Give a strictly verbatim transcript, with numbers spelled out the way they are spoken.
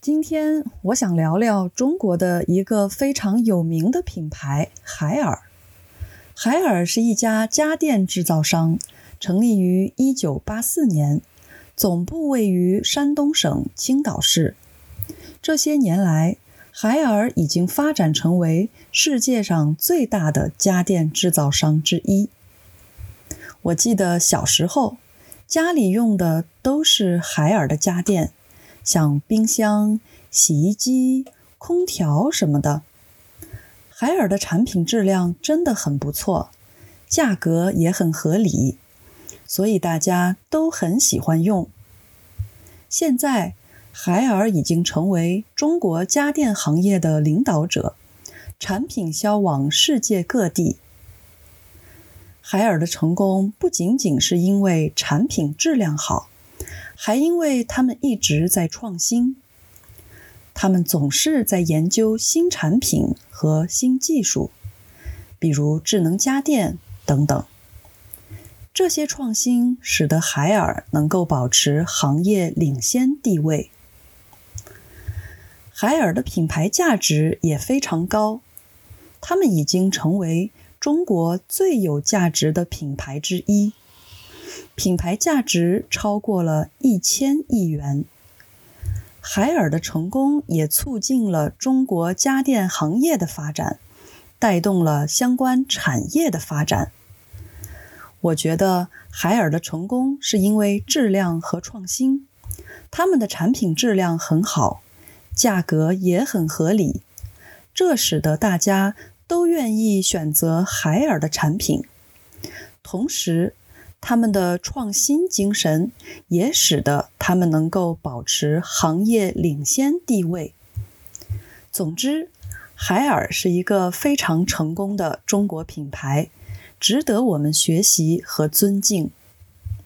今天我想聊聊中国的一个非常有名的品牌海尔。海尔是一家家电制造商，成立于一九八四年，总部位于山东省青岛市。这些年来，海尔已经发展成为世界上最大的家电制造商之一。我记得小时候，家里用的都是海尔的家电，像冰箱、洗衣机、空调什么的。海尔的产品质量真的很不错，价格也很合理，所以大家都很喜欢用。现在，海尔已经成为中国家电行业的领导者，产品销往世界各地。海尔的成功不仅仅是因为产品质量好，还因为他们一直在创新。他们总是在研究新产品和新技术，比如智能家电等等。这些创新使得海尔能够保持行业领先地位。海尔的品牌价值也非常高，他们已经成为中国最有价值的品牌之一，品牌价值超过了一千亿元。海尔的成功也促进了中国家电行业的发展，带动了相关产业的发展。我觉得海尔的成功是因为质量和创新，他们的产品质量很好，价格也很合理，这使得大家都愿意选择海尔的产品。同时，他们的创新精神也使得他们能够保持行业领先地位。总之，海尔是一个非常成功的中国品牌，值得我们学习和尊敬。